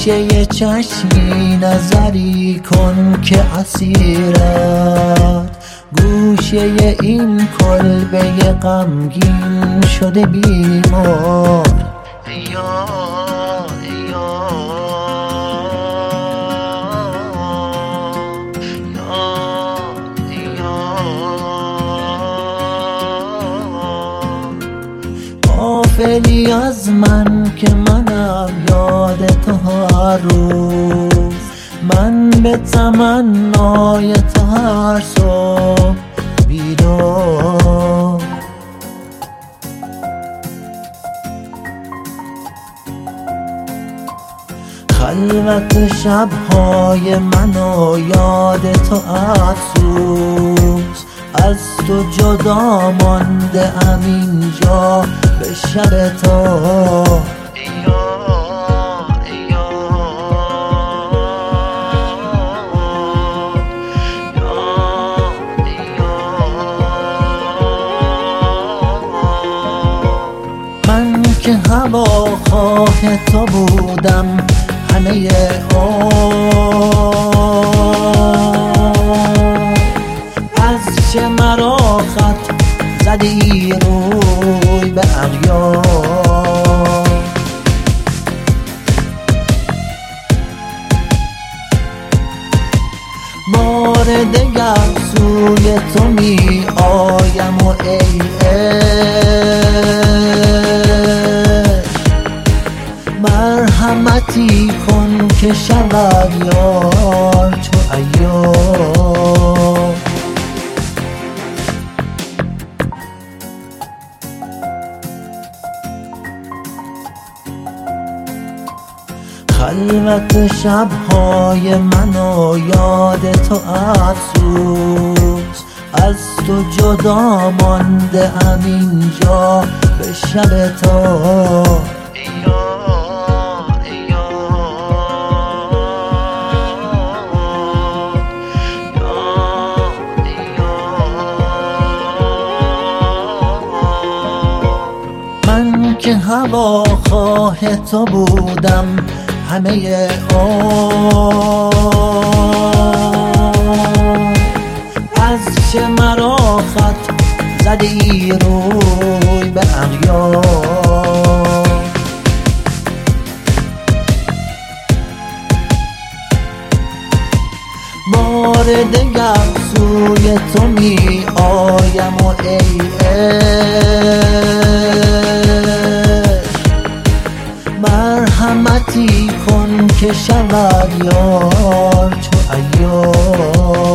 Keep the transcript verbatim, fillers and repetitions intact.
گوشه چشمی نظری کن که اسیرت گوشه این کلبه غمگین شده بیمار. یا غافلی از من که منم یاد تو هر روز، من به تمنای تو هر صبح بیدار. خلوت شبهای من و یاد تو افسوس، از تو جدا مانده ام اینجا به شب تو. من که هواخواه تو بودم همه عمر، از چه مرا خط زدی روی به اغیار. بار دگر سوی تو می آیم و ای عشق مرحمتی کن که شود یار چو عیار. خلوت شبهای من و یاد تو افسوس، از تو جدا مانده ام اینجا به شب تو. من که هواخواه تو بودم همه عمر، از چه مرا خط زدی روی به اغیار. بار دگر سوی تو می آیم و ای عشق مرحمتی کن که شود یار چو عیار.